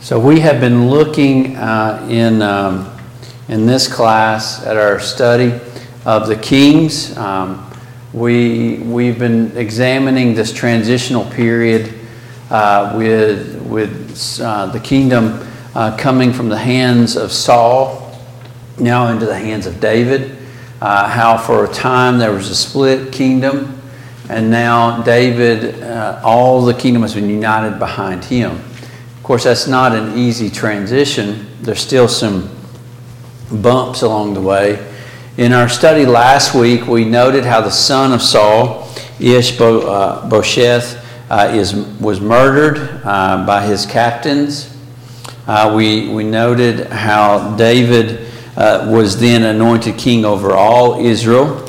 So we have been looking in this class at our study of the Kings. We've been examining this transitional period with the kingdom coming from the hands of Saul now into the hands of David. How for a time there was a split kingdom, and now David, all the kingdom has been united behind him. Of course, that's not an easy transition. There's still some bumps along the way. In our study last week, we noted how the son of Saul, Ishbosheth, was murdered by his captains. We noted how David was then anointed king over all Israel,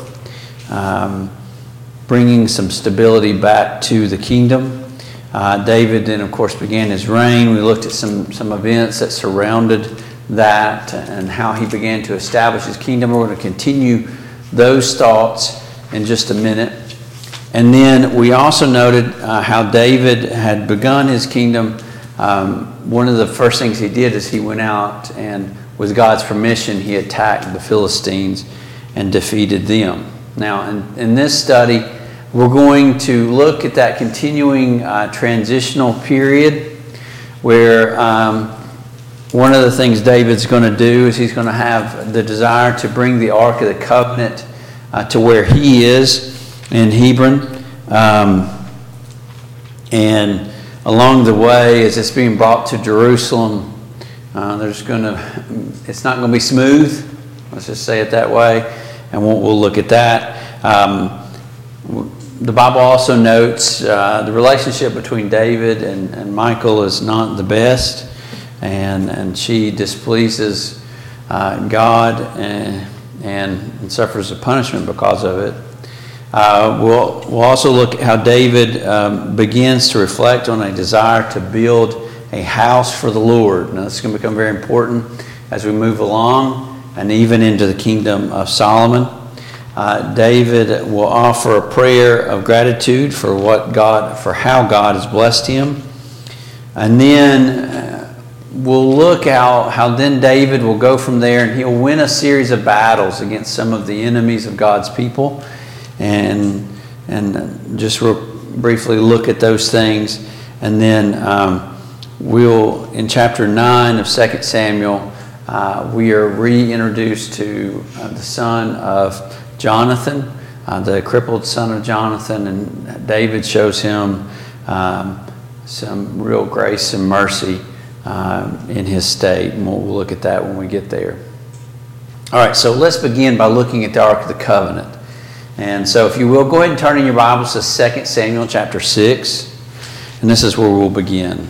bringing some stability back to the kingdom. David then, of course, began his reign. We looked at some events that surrounded that and how he began to establish his kingdom. We're going to continue those thoughts in just a minute. And then we also noted how David had begun his kingdom. One of the first things he did is he went out and, with God's permission, he attacked the Philistines and defeated them. Now, in this study, we're going to look at that continuing transitional period where one of the things David's going to do is he's going to have the desire to bring the Ark of the Covenant to where he is in Hebron. And along the way, as it's being brought to Jerusalem, it's not going to be smooth. Let's just say it that way. And we'll look at that. The Bible also notes the relationship between David and Michal is not the best, and she displeases God and suffers a punishment because of it. We'll also look at how David begins to reflect on a desire to build a house for the Lord. Now, this is going to become very important as we move along and even into the kingdom of Solomon. David will offer a prayer of gratitude for how God has blessed him. And then we'll look how then David will go from there, and he'll win a series of battles against some of the enemies of God's people. And just real briefly look at those things. And then we'll, in chapter 9 of 2 Samuel, we are reintroduced to the son of Jonathan, the crippled son of Jonathan, and David shows him some real grace and mercy in his state, and we'll look at that when we get there. All right, so let's begin by looking at the Ark of the Covenant. And so if you will, go ahead and turn in your Bibles to 2 Samuel chapter 6, and this is where we'll begin.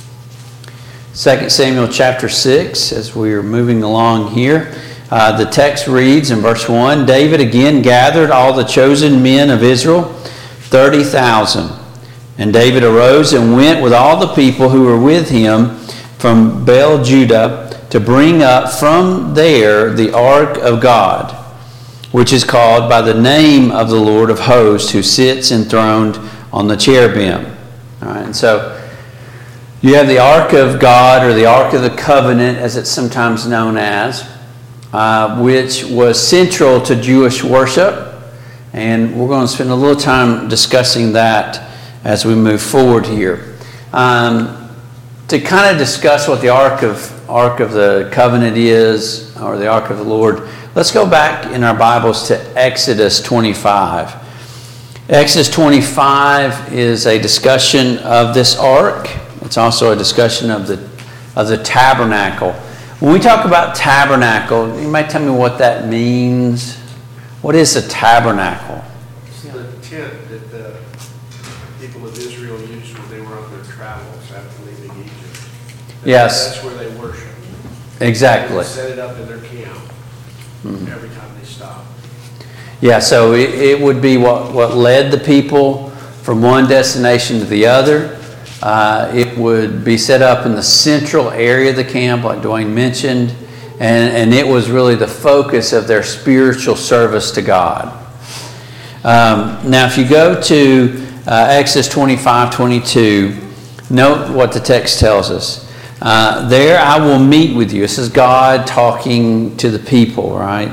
2 Samuel chapter 6, as we are moving along here. The text reads in verse 1, David again gathered all the chosen men of Israel, 30,000. And David arose and went with all the people who were with him from Baal-Judah to bring up from there the ark of God, which is called by the name of the Lord of hosts, who sits enthroned on the cherubim. All right, and so you have the ark of God, or the ark of the covenant, as it's sometimes known as, which was central to Jewish worship, and we're going to spend a little time discussing that as we move forward here. To kind of discuss what the ark of the covenant is, or the ark of the Lord, let's go back in our Bibles to Exodus 25. Exodus 25 is a discussion of this ark. It's also a discussion of the tabernacle. When we talk about tabernacle, you might tell me what that means. What is a tabernacle? It's the tent that the people of Israel used when they were on their travels after leaving Egypt. Yes. That's where they worshiped. Exactly. They set it up in their camp every time they stopped. Yeah, so it would be what led the people from one destination to the other. It would be set up in the central area of the camp, like Dwayne mentioned, and it was really the focus of their spiritual service to God. Now, if you go to Exodus 25:22, note what the text tells us. There I will meet with you. This is God talking to the people, right?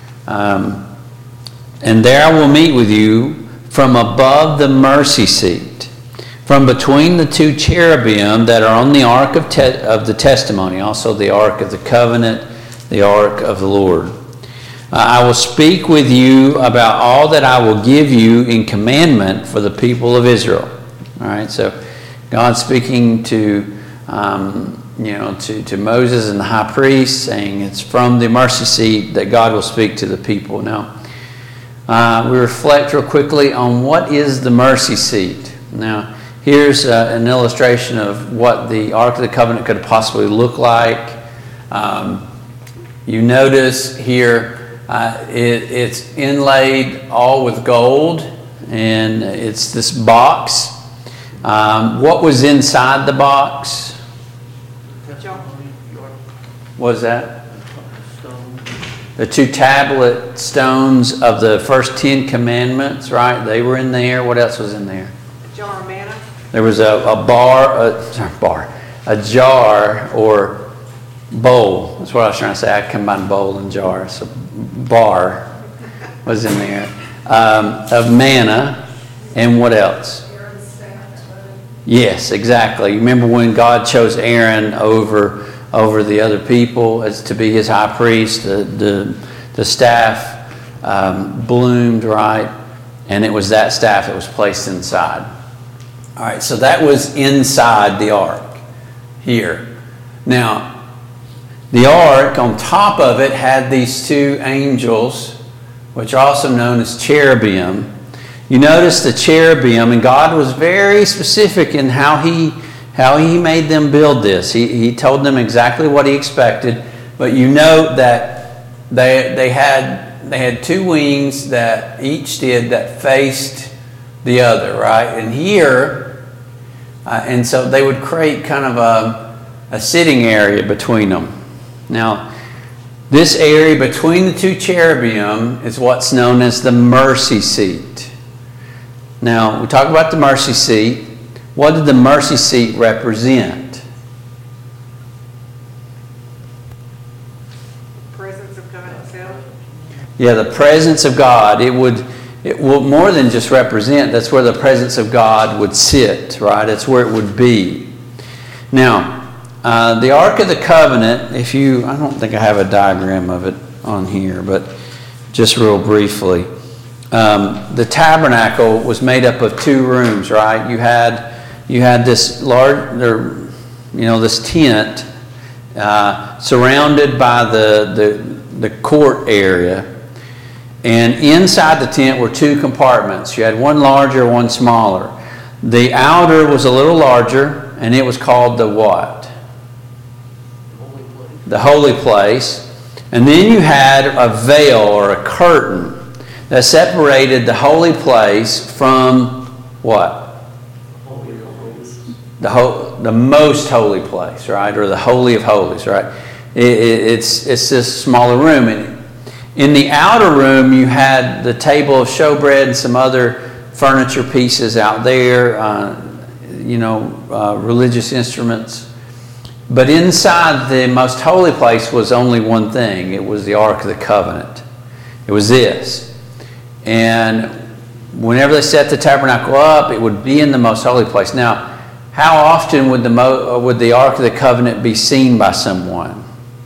And there I will meet with you from above the mercy seat, from between the two cherubim that are on the ark of the testimony, also the ark of the covenant, the ark of the Lord. I will speak with you about all that I will give you in commandment for the people of Israel. All right, so God's speaking to Moses and the high priest, saying it's from the mercy seat that God will speak to the people. Now, we reflect real quickly on what is the mercy seat. Now, here's an illustration of what the Ark of the Covenant could possibly look like. You notice here it's inlaid all with gold, and it's this box. What was inside the box? What was that? The 2 tablet stones of the first 10 commandments, right? They were in there. What else was in there? A jar of manna. There was a jar or bowl. That's what I was trying to say. I combined bowl and jar. So bar was in there of manna, and what else? Yes, exactly. You remember when God chose Aaron over the other people as to be his high priest? The staff bloomed, right? And it was that staff that was placed inside. All right, so that was inside the ark here. Now, the ark, on top of it, had these 2 angels, which are also known as cherubim. You notice the cherubim, and God was very specific in how he made them build this. He told them exactly what he expected, but you note that they had 2 wings that each did that faced the other, right? And here, and so they would create kind of a sitting area between them. Now, this area between the 2 cherubim is what's known as the mercy seat. Now, we talk about the mercy seat. What did the mercy seat represent? The presence of God Himself. Yeah, the presence of God. It will more than just represent. That's where the presence of God would sit, right? That's where it would be. Now, the Ark of the Covenant, I don't think I have a diagram of it on here, but just real briefly. The tabernacle was made up of 2 rooms, right? You had this this tent surrounded by the court area, and inside the tent were 2 compartments. You had one larger, one smaller. The outer was a little larger, and it was called the what? The holy place. And then you had a veil or a curtain that separated the holy place from what? The most holy place, right? Or the Holy of Holies, right? It's this smaller room. And in the outer room, you had the table of showbread and some other furniture pieces out there, religious instruments. But inside the most holy place was only one thing. It was the Ark of the Covenant. It was this. And whenever they set the tabernacle up, it would be in the most holy place. Now, how often would the Ark of the Covenant be seen by someone?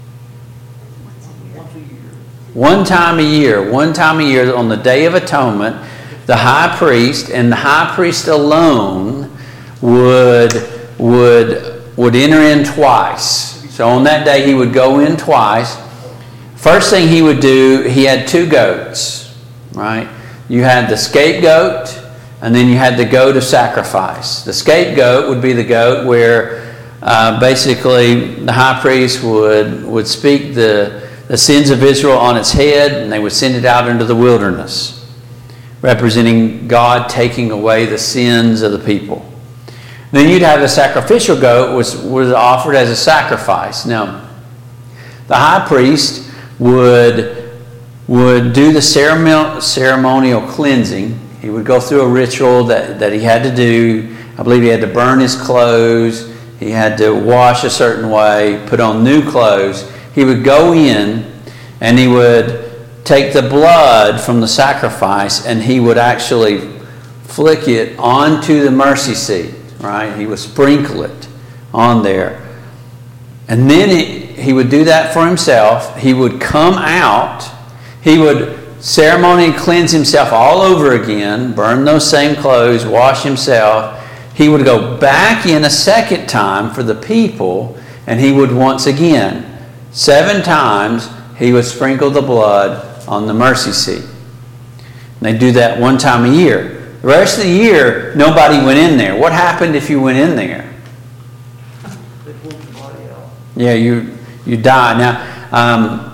One time a year. One time a year on the Day of Atonement, the high priest, and the high priest alone would enter in twice. So on that day he would go in twice. First thing he would do, he had 2 goats, right? You had the scapegoat, and then you had the goat of sacrifice. The scapegoat would be the goat where basically the high priest would speak the sins of Israel on its head, and they would send it out into the wilderness, representing God taking away the sins of the people. Then you'd have the sacrificial goat, which was offered as a sacrifice. Now, the high priest would do the ceremonial cleansing. He would go through a ritual that he had to do. I believe he had to burn his clothes. He had to wash a certain way, put on new clothes. He would go in and he would take the blood from the sacrifice and he would actually flick it onto the mercy seat, right? He would sprinkle it on there. And then he would do that for himself. He would come out. He would ceremonially cleanse himself all over again, burn those same clothes, wash himself. He would go back in a second time for the people, and he would once again, 7 times, he would sprinkle the blood on the mercy seat. And they do that one time a year. The rest of the year, nobody went in there. What happened if you went in there? They pulled the body out. Yeah, you die. Now,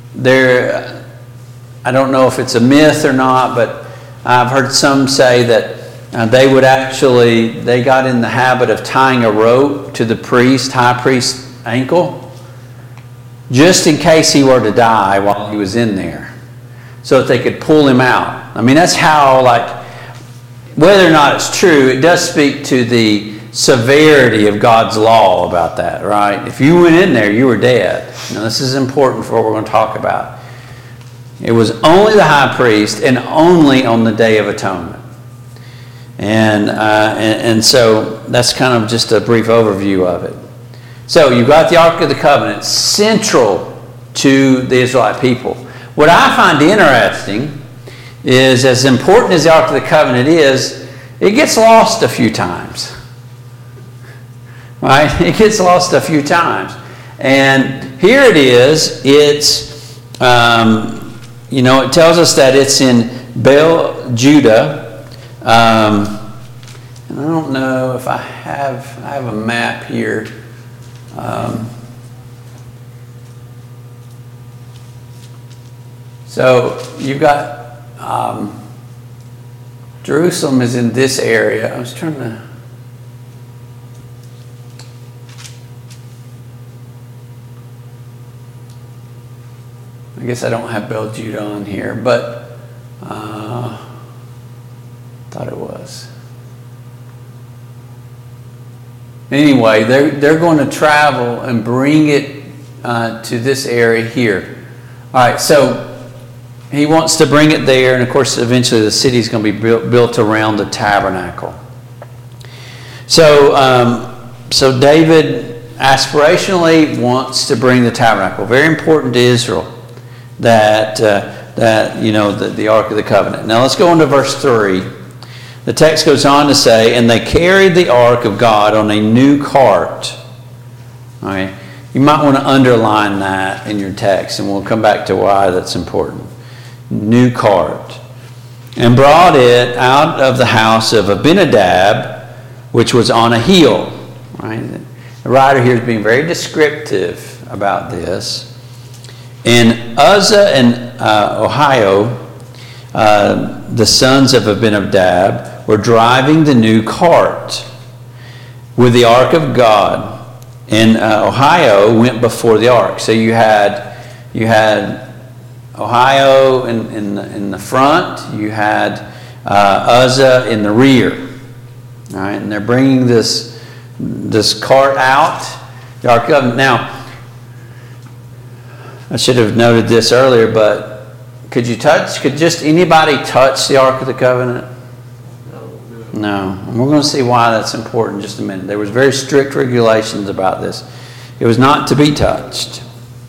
I don't know if it's a myth or not, but I've heard some say that they got in the habit of tying a rope to the high priest's ankle, just in case he were to die while he was in there, so that they could pull him out. I mean, that's how, whether or not it's true, it does speak to the severity of God's law about that, right? If you went in there, you were dead. Now, this is important for what we're going to talk about. It was only the high priest and only on the Day of Atonement. And so that's kind of just a brief overview of it. So you've got the Ark of the Covenant central to the Israelite people. What I find interesting is, as important as the Ark of the Covenant is, it gets lost a few times. Right? It gets lost a few times. And here it is. It's, it tells us that it's in Bel, Judah. And I don't know if I have a map here. So you've got Jerusalem is in this area. I was trying to. I guess I don't have Bel Judah on here, but thought it was. Anyway, they're going to travel and bring it to this area here. All right, so he wants to bring it there, and of course, eventually the city is going to be built around the tabernacle. So David aspirationally wants to bring the tabernacle. Very important to Israel that the Ark of the Covenant. Now let's go on to verse 3. The text goes on to say, and they carried the ark of God on a new cart. All right. You might want to underline that in your text, and we'll come back to why that's important. New cart. And brought it out of the house of Abinadab, which was on a hill. Right. The writer here is being very descriptive about this. And Uzzah and Ohio, the sons of Abinadab, were driving the new cart with the ark of God, and Ohio went before the ark. So you had Ohio in the front, you had Uzzah in the rear. All right, and they're bringing this cart out, the ark of God. Now, I should have noted this earlier, but could just anybody touch the Ark of the Covenant? No. And we're going to see why that's important in just a minute. There was very strict regulations about this. It was not to be touched,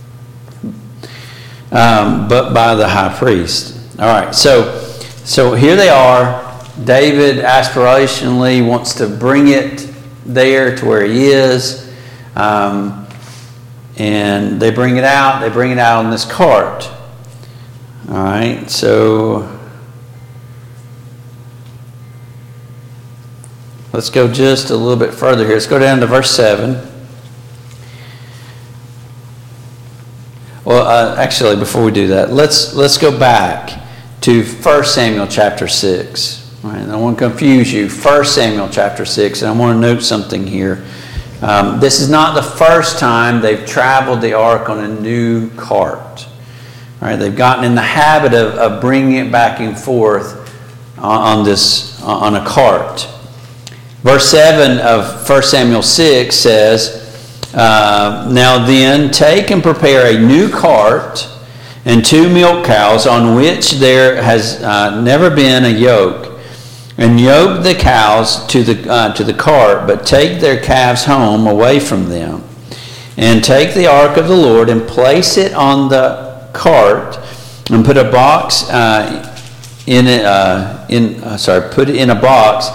but by the high priest. All right, so here they are. David aspirationally wants to bring it there to where he is. And they bring it out. They bring it out on this cart. All right, so let's go just a little bit further here. Let's go down to verse 7. Well, actually, before we do that, let's go back to 1 Samuel chapter 6. All right, I don't want to confuse you. 1 Samuel chapter 6, and I want to note something here. This is not the first time they've traveled the ark on a new cart. All right, they've gotten in the habit of bringing it back and forth on a cart. Verse 7 of 1 Samuel 6 says, Now then, take and prepare a new cart and 2 milk cows on which there has never been a yoke, and yoke the cows to the cart, but take their calves home away from them. And take the ark of the Lord and place it on the cart, and put a box put it in a box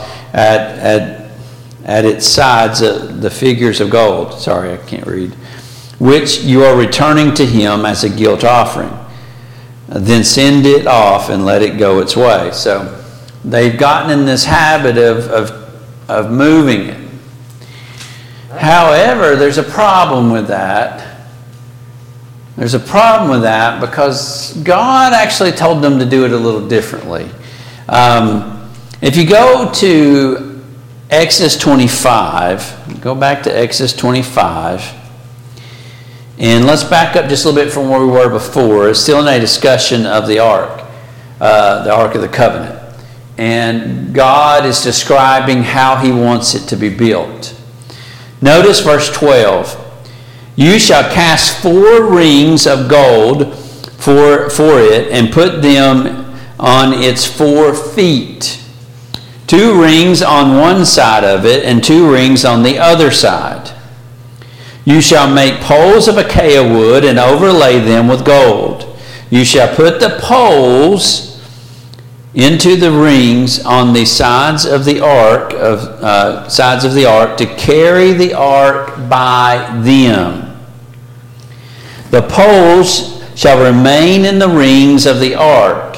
at its sides, the figures of gold. Sorry, I can't read. Which you are returning to him as a guilt offering. Then send it off and let it go its way. So they've gotten in this habit of moving it. However, there's a problem with that. There's a problem with that because God actually told them to do it a little differently. If you go to Exodus 25, go back to Exodus 25, and let's back up just a little bit from where we were before. It's still in a discussion of the Ark of the Covenant. And God is describing how he wants it to be built. Notice verse 12. You shall cast 4 rings of gold for it and put them on its 4 feet. 2 rings on one side of it and 2 rings on the other side. You shall make poles of acacia wood and overlay them with gold. You shall put the poles into the rings on the sides of the ark to carry the ark by them. The poles shall remain in the rings of the ark.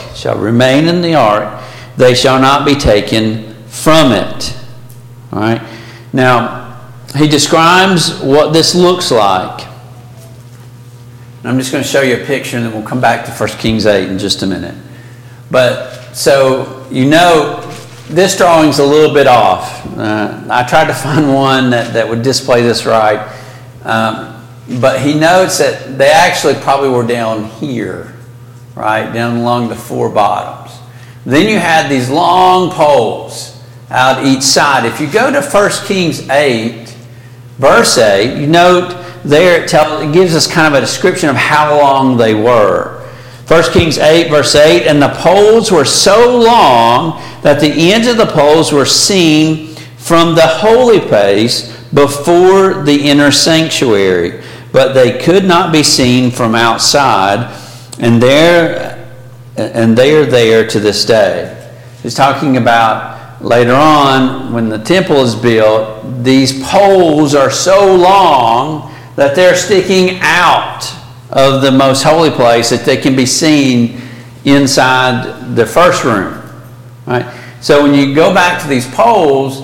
They shall not be taken from it. All right. Now, he describes what this looks like. I'm just going to show you a picture, and then we'll come back to 1 Kings 8 in just a minute. But so, this drawing's a little bit off. I tried to find one that would display this right. But he notes that they actually probably were down here, right? Down along the 4 bottoms. Then you had these long poles out each side. If you go to 1 Kings 8, verse 8, you note there it gives us kind of a description of how long they were. 1 Kings 8, verse 8, and the poles were so long that the ends of the poles were seen from the holy place before the inner sanctuary, but they could not be seen from outside, and they are there to this day. He's talking about later on when the temple is built, these poles are so long that they're sticking out of the most holy place that they can be seen inside the first room. Right? So when you go back to these poles,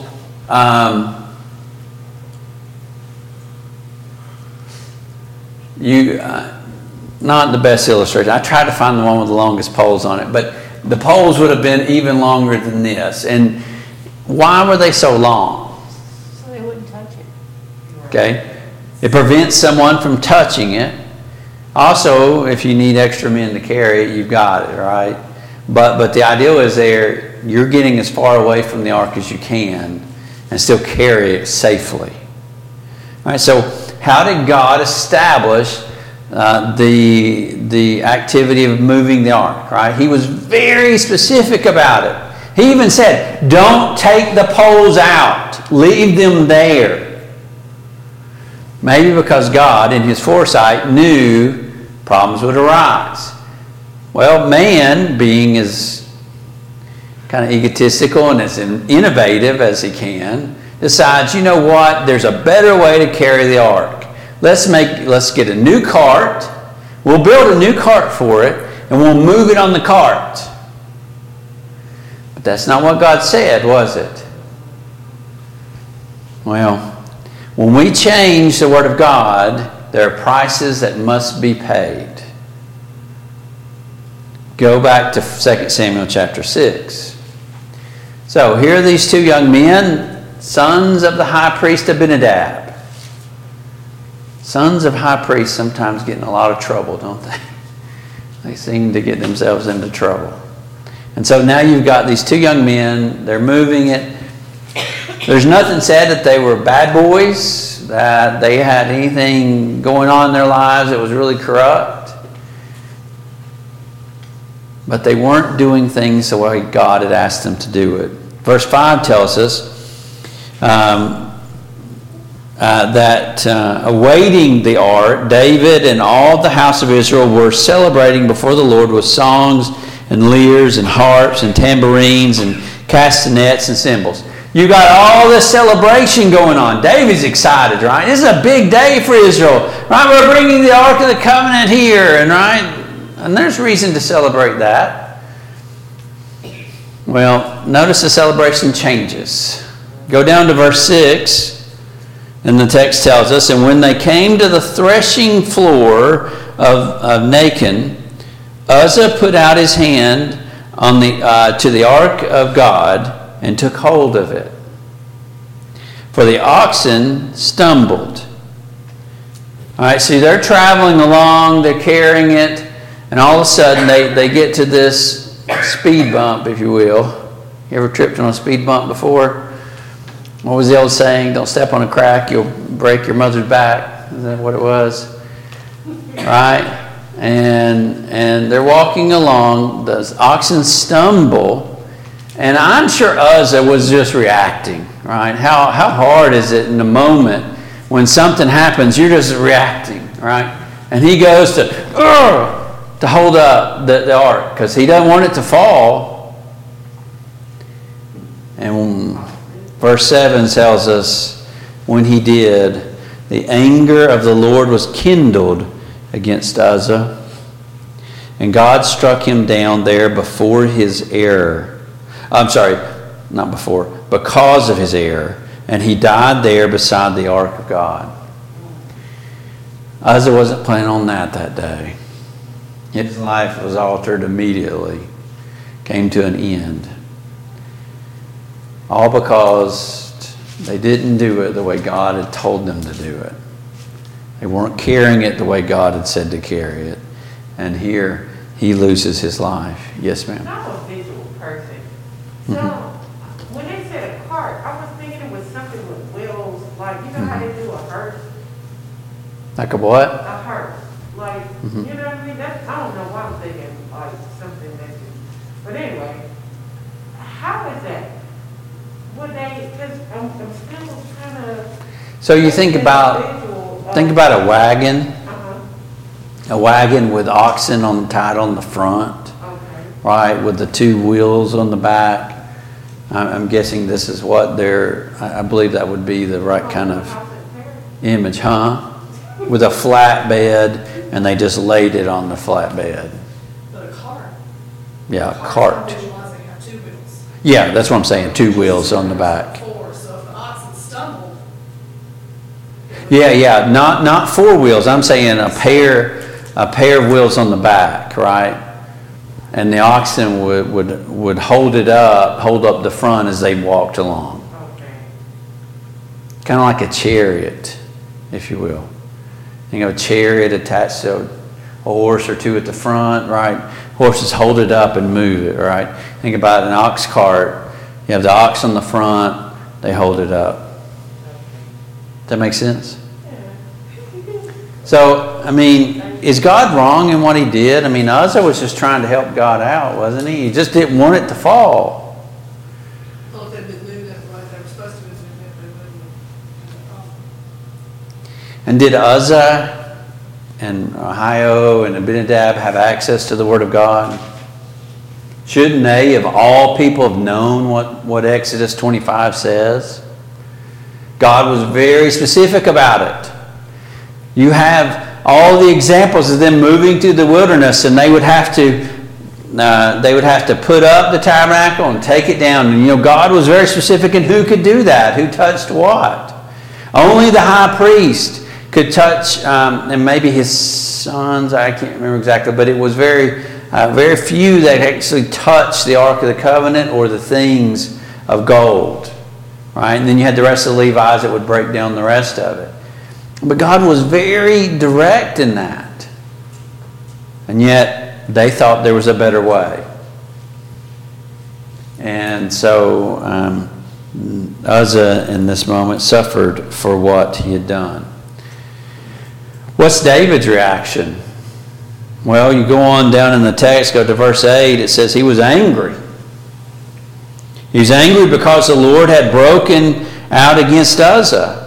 not the best illustration. I tried to find the one with the longest poles on it, but the poles would have been even longer than this. And why were they so long? So they wouldn't touch it. Okay. It prevents someone from touching it. Also, if you need extra men to carry it, you've got it, right? But the ideal is you're getting as far away from the ark as you can and still carry it safely. All right, so how did God establish the activity of moving the ark, right? He was very specific about it. He even said, don't take the poles out. Leave them there. Maybe because God, in his foresight, knew problems would arise. Well, man, being as kind of egotistical and as innovative as he can, decides, you know what, there's a better way to carry the ark. Let's get a new cart. We'll build a new cart for it, and we'll move it on the cart. But that's not what God said, was it? Well, when we change the Word of God, there are prices that must be paid. Go back to 2 Samuel chapter 6. So here are these 2 young men, sons of the high priest Abinadab. Sons of high priests sometimes get in a lot of trouble, don't they? They seem to get themselves into trouble. And so now you've got these 2 young men, they're moving it. There's nothing said that they were bad boys, that they had anything going on in their lives that was really corrupt. But they weren't doing things the way God had asked them to do it. Verse 5 tells us that awaiting the ark, David and all the house of Israel were celebrating before the Lord with songs and lyres and harps and tambourines and castanets and cymbals. You got all this celebration going on. David's excited, right? This is a big day for Israel, right? We're bringing the Ark of the Covenant here, and right, and there's reason to celebrate that. Well, notice the celebration changes. Go down to verse 6, and the text tells us, and when they came to the threshing floor of Nacon, Uzzah put out his hand on to the ark of God and took hold of it. For the oxen stumbled. All right, see, they're traveling along, they're carrying it, and all of a sudden they get to this speed bump, if you will. You ever tripped on a speed bump before? What was the old saying? Don't step on a crack, you'll break your mother's back. Is that what it was? Right? And they're walking along, the oxen stumble, and I'm sure Uzzah was just reacting, right? How hard is it in the moment when something happens, you're just reacting, right? And he goes to hold up the ark because he doesn't want it to fall. And verse 7 tells us, when he did, the anger of the Lord was kindled against Uzzah, and God struck him down there before his error. Because of his error. And he died there beside the ark of God. Uzzah wasn't planning on that day. His life was altered immediately. Came to an end. All because they didn't do it the way God had told them to do it. They weren't carrying it the way God had said to carry it. And here he loses his life. Yes, ma'am. I'm a visual person. So when they said a cart, I was thinking it was something with wheels, like, you know how they do a hearse? Like a what? A hearse. Like, you know what I mean? That's, I don't know why I'm thinking like something that's, but anyway, how is that? Would they, because I'm still trying to. So you think about a wagon. A wagon with oxen tied on the front, right, with the two wheels on the back. I'm guessing this is what I believe that would be the right kind of image, huh? With a flat bed, and they just laid it on the flat bed. But a cart. Yeah, a cart. Visualizing have two wheels. Yeah, that's what I'm saying, two wheels on the back. Four, so if the oxen stumbled. Yeah, not four wheels. I'm saying a pair of wheels on the back, right? And the oxen would hold up the front as they walked along. Kind of like a chariot, if you will. You know, a chariot attached to a horse or two at the front, right? Horses hold it up and move it, right? Think about an ox cart. You have the ox on the front, they hold it up. Does that make sense? So, I mean, is God wrong in what he did? I mean, Uzzah was just trying to help God out, wasn't he? He just didn't want it to fall. Well, if they'd been moving it like they were supposed to be moving it, they wouldn't have. And did Uzzah and Ahio and Abinadab have access to the Word of God? Shouldn't they, of all people, have known what Exodus 25 says? God was very specific about it. You have all the examples of them moving through the wilderness, and they would have to put up the tabernacle and take it down. And God was very specific in who could do that, who touched what. Only the high priest could touch, and maybe his sons. I can't remember exactly, but it was very few that actually touched the Ark of the Covenant or the things of gold. Right, and then you had the rest of the Levites that would break down the rest of it. But God was very direct in that. And yet, they thought there was a better way. And so, Uzzah in this moment suffered for what he had done. What's David's reaction? Well, you go on down in the text, go to verse 8, it says he was angry. He was angry because the Lord had broken out against Uzzah.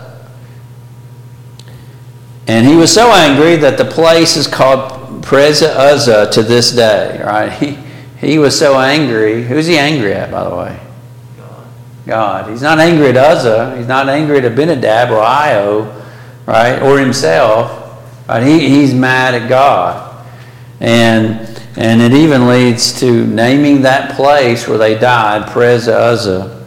And he was so angry that the place is called Perez Uzzah to this day. Right? He was so angry. Who's he angry at, by the way? God. He's not angry at Uzzah. He's not angry at Abinadab or Io, right? Or himself. Right? He's mad at God. And it even leads to naming that place where they died, Perez Uzzah.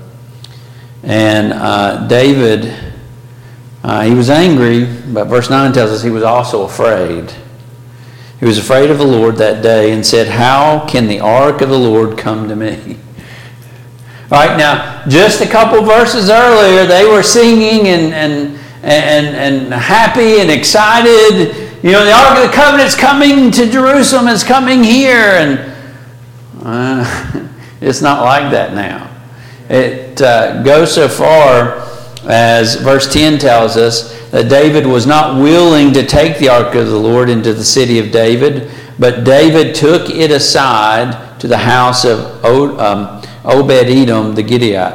And David, he was angry, but verse 9 tells us he was also afraid. He was afraid of the Lord that day and said, "How can the ark of the Lord come to me?" All right, now, just a couple verses earlier, they were singing and happy and excited. You know, the Ark of the Covenant's coming to Jerusalem. It's coming here. And it's not like that now. It goes so far as verse 10 tells us that David was not willing to take the Ark of the Lord into the city of David, but David took it aside to the house of Obed-Edom the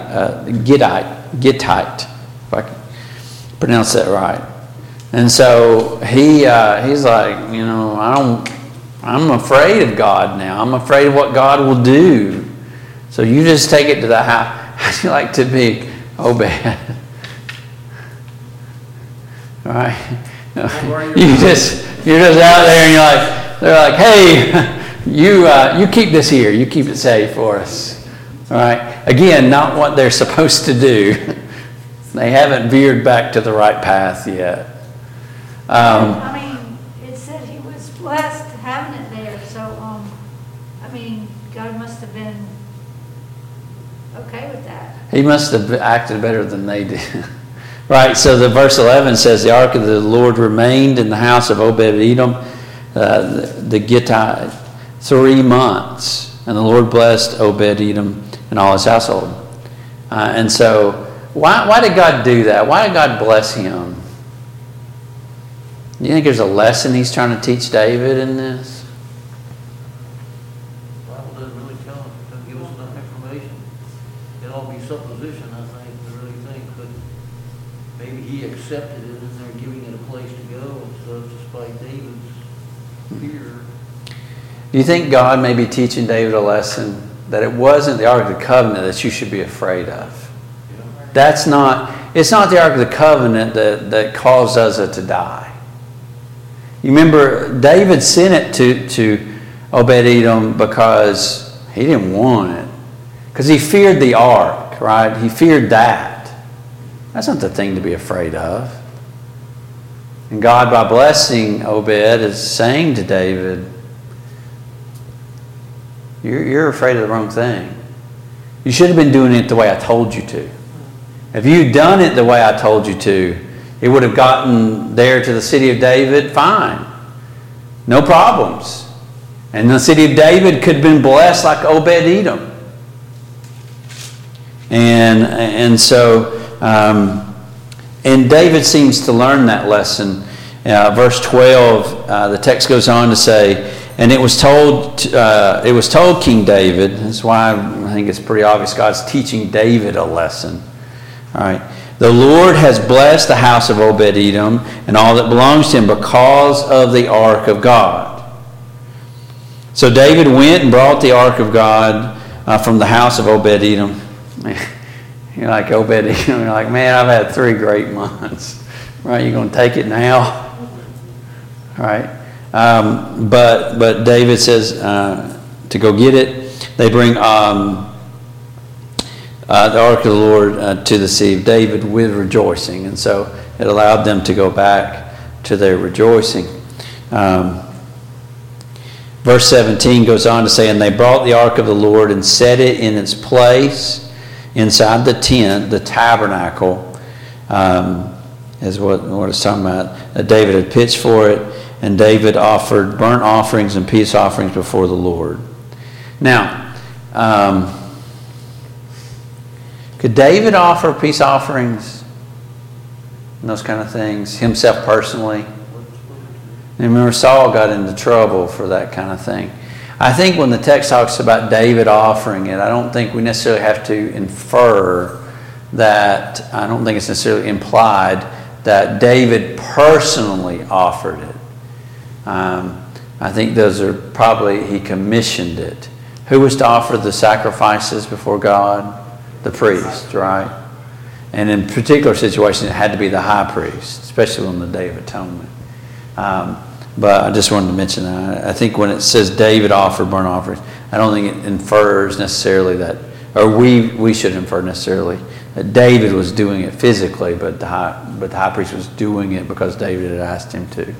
Gittite, if I can pronounce that right. And so he's like, you know, I'm afraid of God now. I'm afraid of what God will do. So you just take it to the house. How'd you like to be Obed? All right? You're just out there and they're like, hey, you keep this here. You keep it safe for us. All right? Again, not what they're supposed to do. They haven't veered back to the right path yet. I mean, it said he was blessed having it there, so, I mean, God must have been okay with that. He must have acted better than they did. Right, so the verse 11 says, the ark of the Lord remained in the house of Obed-Edom, the Gittite, 3 months. And the Lord blessed Obed-Edom and all his household. And so, why did God do that? Why did God bless him? Do you think there's a lesson he's trying to teach David in this? The Bible doesn't really tell us, doesn't give us enough information. It'll all be supposition, I think, to really think, but maybe he accepted it and they're giving it a place to go and stuff, despite David's fear. Do you think God may be teaching David a lesson that it wasn't the Ark of the Covenant that you should be afraid of? Yeah. It's not the Ark of the Covenant that caused Uzzah to die. You remember, David sent it to Obed-Edom because he didn't want it. Because he feared the ark, right? He feared that. That's not the thing to be afraid of. And God, by blessing Obed, is saying to David, you're afraid of the wrong thing. You should have been doing it the way I told you to. If you'd done it the way I told you to, it would have gotten there to the city of David, fine. No problems. And the city of David could have been blessed like Obed-Edom. And David seems to learn that lesson. Verse 12, the text goes on to say, and it was told King David, that's why I think it's pretty obvious God's teaching David a lesson. All right. The Lord has blessed the house of Obed-Edom and all that belongs to him because of the ark of God. So David went and brought the ark of God from the house of Obed-Edom. You're like Obed-Edom. You're like, man, I've had 3 great months. Right? You're going to take it now? All right. But David says to go get it. They bring the ark of the Lord to the city of David with rejoicing. And so it allowed them to go back to their rejoicing. Verse 17 goes on to say, and they brought the ark of the Lord and set it in its place inside the tent, the tabernacle, is what it's talking about. David had pitched for it, and David offered burnt offerings and peace offerings before the Lord. Now, Could David offer peace offerings and those kind of things himself personally? And remember, Saul got into trouble for that kind of thing. I think when the text talks about David offering it, I don't think we necessarily have to infer that, I don't think it's necessarily implied that David personally offered it. I think those are probably, he commissioned it. Who was to offer the sacrifices before God? The priest, right? And in particular situations, it had to be the high priest, especially on the Day of Atonement. But I just wanted to mention that. I think when it says David offered burnt offerings, I don't think it infers necessarily that, or we should infer necessarily that David was doing it physically, but the high priest was doing it because David had asked him to.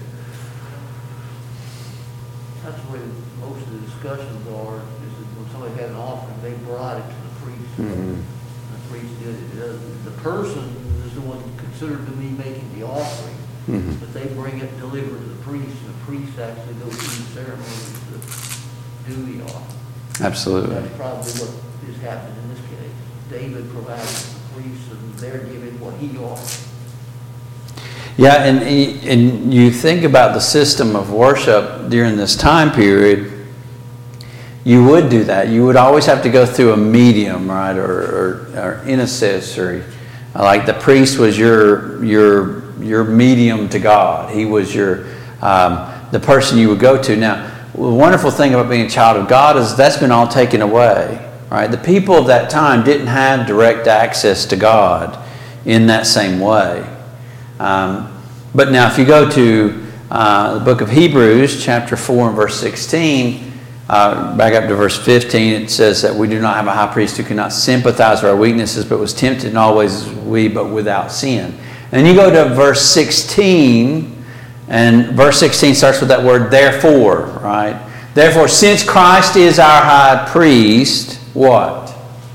That's the way most of the discussions are, is that when somebody had an offering, they brought it to the priest. Mm-hmm. The priest did it. The person is the one considered to be making the offering, Mm-hmm. but they bring it delivered to the priest, and the priest actually goes through the ceremony to do the offering. Absolutely. That's probably what is happening in this case. David provides the priest, and they're giving what he offers. Yeah, and you think about the system of worship during this time period, you would do that. You would always have to go through a medium, right, or intercessory. Like the priest was your medium to God. He was the person you would go to. Now, the wonderful thing about being a child of God is that's been all taken away, right? The people of that time didn't have direct access to God in that same way. But now, if you go to the book of Hebrews, chapter 4 and verse 16, back up to verse 15, it says that we do not have a high priest who cannot sympathize with our weaknesses, but was tempted in all ways as we, but without sin. And you go to verse 16, and verse 16 starts with that word therefore, right? Therefore, since Christ is our high priest, what?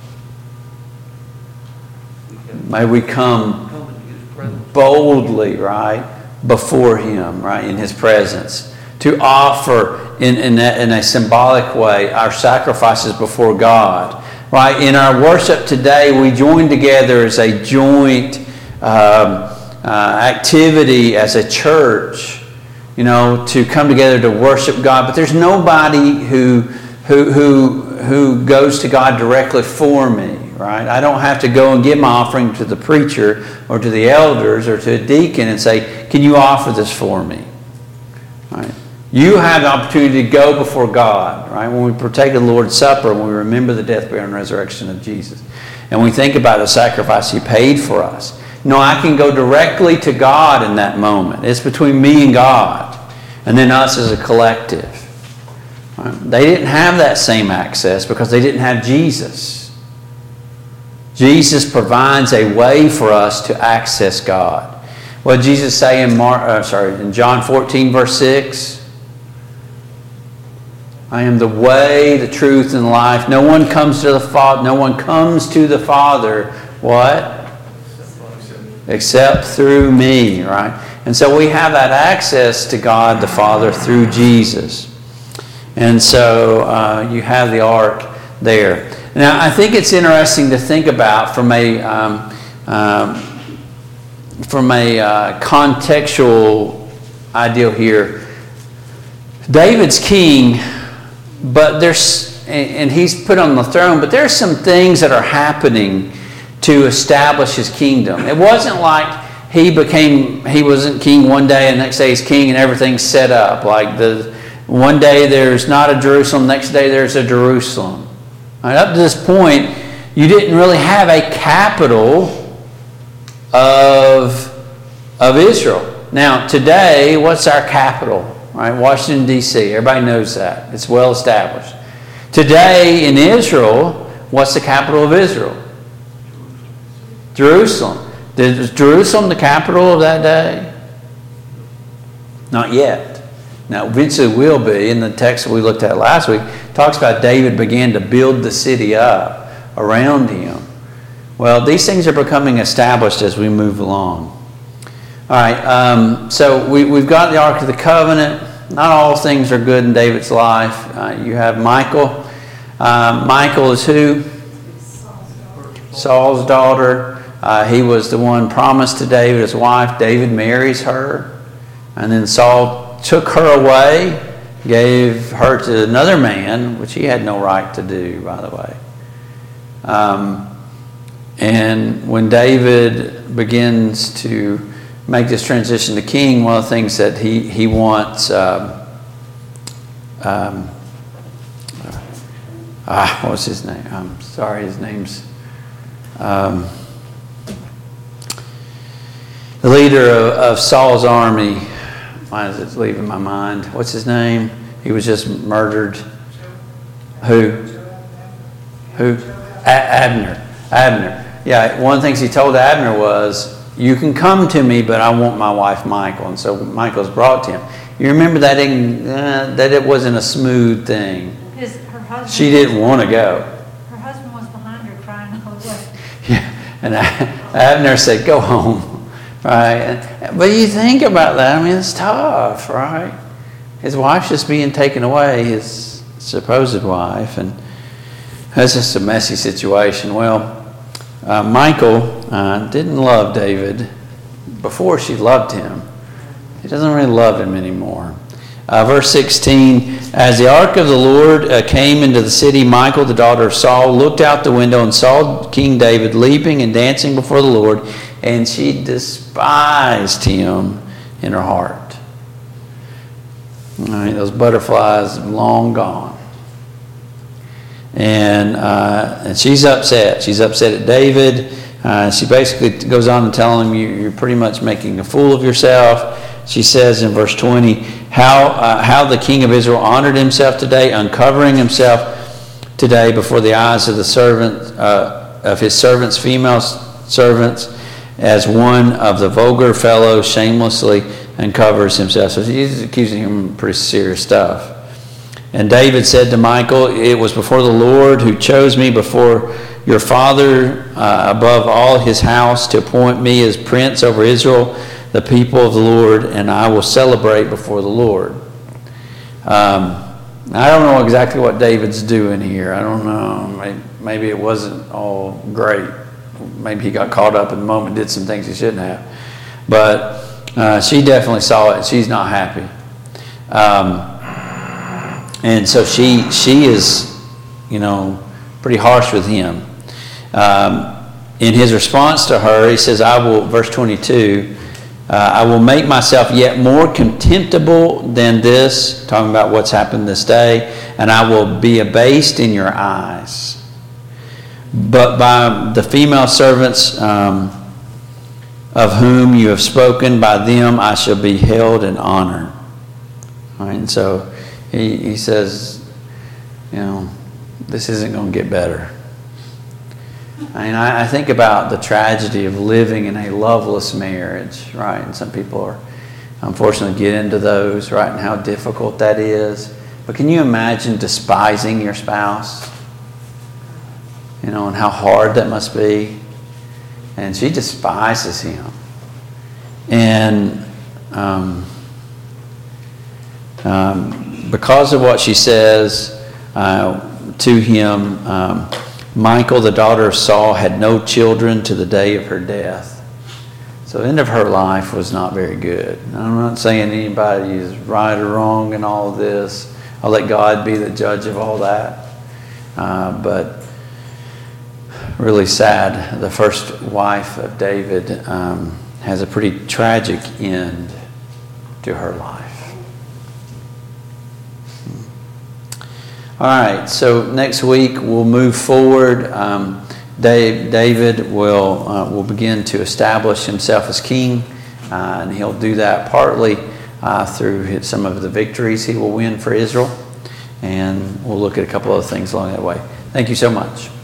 May we come boldly, right, before Him, right, in His presence, to offer in a symbolic way our sacrifices before God, right? In our worship today, we join together as a joint activity as a church, to come together to worship God. But there's nobody who goes to God directly for me, right? I don't have to go and give my offering to the preacher or to the elders or to a deacon and say, can you offer this for me? Right? You have the opportunity to go before God, right? When we partake of the Lord's Supper, when we remember the death, burial, and resurrection of Jesus, and we think about the sacrifice He paid for us. I can go directly to God in that moment. It's between me and God, and then us as a collective. Right? They didn't have that same access because they didn't have Jesus. Jesus provides a way for us to access God. What did Jesus say in John 14, verse 6? I am the way, the truth, and the life. No one comes to the Father. What? Except through me, right? And so we have that access to God the Father through Jesus. And so you have the ark there. Now, I think it's interesting to think about from a contextual ideal here. David's king, but and he's put on the throne, but there's some things that are happening to establish his kingdom. It wasn't like he wasn't king one day and the next day he's king and everything's set up. Like one day there's not a Jerusalem, next day there's a Jerusalem. Right, up to this point, you didn't really have a capital of Israel. Now, today, what's our capital? Right, Washington, D.C. Everybody knows that. It's well established. Today in Israel, what's the capital of Israel? Jerusalem. Is Jerusalem the capital of that day? Not yet. Now, eventually will be. In the text that we looked at last week, it talks about David began to build the city up around him. Well, these things are becoming established as we move along. All right, so we've got the Ark of the Covenant. Not all things are good in David's life. You have Michael. Michael is who? Saul's daughter. He was the one promised to David as wife. David marries her. And then Saul took her away, gave her to another man, which he had no right to do, by the way. And when David begins to make this transition to king, one of the things that he wants, what was his name? I'm sorry, his name's the leader of Saul's army. Why is it leaving my mind? What's his name? He was just murdered. Who? Abner. Yeah, one of the things he told Abner was, you can come to me, but I want my wife Michal. And so Michal's brought to him. You remember that it wasn't a smooth thing. Her husband, she didn't want to go. Her husband was behind her crying all the way. Yeah, and Abner said, go home, right? But you think about that, I mean, it's tough, right? His wife's just being taken away, his supposed wife, and that's just a messy situation. Well, Michal didn't love David before she loved him. She doesn't really love him anymore. Verse 16, as the ark of the Lord came into the city, Michal, the daughter of Saul, looked out the window and saw King David leaping and dancing before the Lord, and she despised him in her heart. All right, those butterflies long gone. And she's upset. She's upset at David. She basically goes on to tell him, you're pretty much making a fool of yourself. She says in verse 20, how the king of Israel honored himself today, uncovering himself today before the eyes of the servant of his servants, female servants, as one of the vulgar fellows shamelessly uncovers himself. So she's accusing him of pretty serious stuff. And David said to Michal, it was before the Lord who chose me before your father above all his house to appoint me as prince over Israel, the people of the Lord, and I will celebrate before the Lord. I don't know exactly what David's doing here. I don't know. Maybe it wasn't all great. Maybe he got caught up in the moment, did some things he shouldn't have. But she definitely saw it, and she's not happy. And so she is, pretty harsh with him. In his response to her, he says, verse 22, I will make myself yet more contemptible than this, talking about what's happened this day, and I will be abased in your eyes. But by the female servants of whom you have spoken, by them I shall be held in honor. All right, and so he says, this isn't going to get better. I mean, I think about the tragedy of living in a loveless marriage, right? And some people are, unfortunately, get into those, right? And how difficult that is. But can you imagine despising your spouse? And how hard that must be. And she despises him. And because of what she says to him, Michal, the daughter of Saul, had no children to the day of her death. So the end of her life was not very good. I'm not saying anybody is right or wrong in all of this. I'll let God be the judge of all that. But really sad. The first wife of David has a pretty tragic end to her life. All right, so next week we'll move forward. David will begin to establish himself as king, and he'll do that partly through some of the victories he will win for Israel. And we'll look at a couple other things along that way. Thank you so much.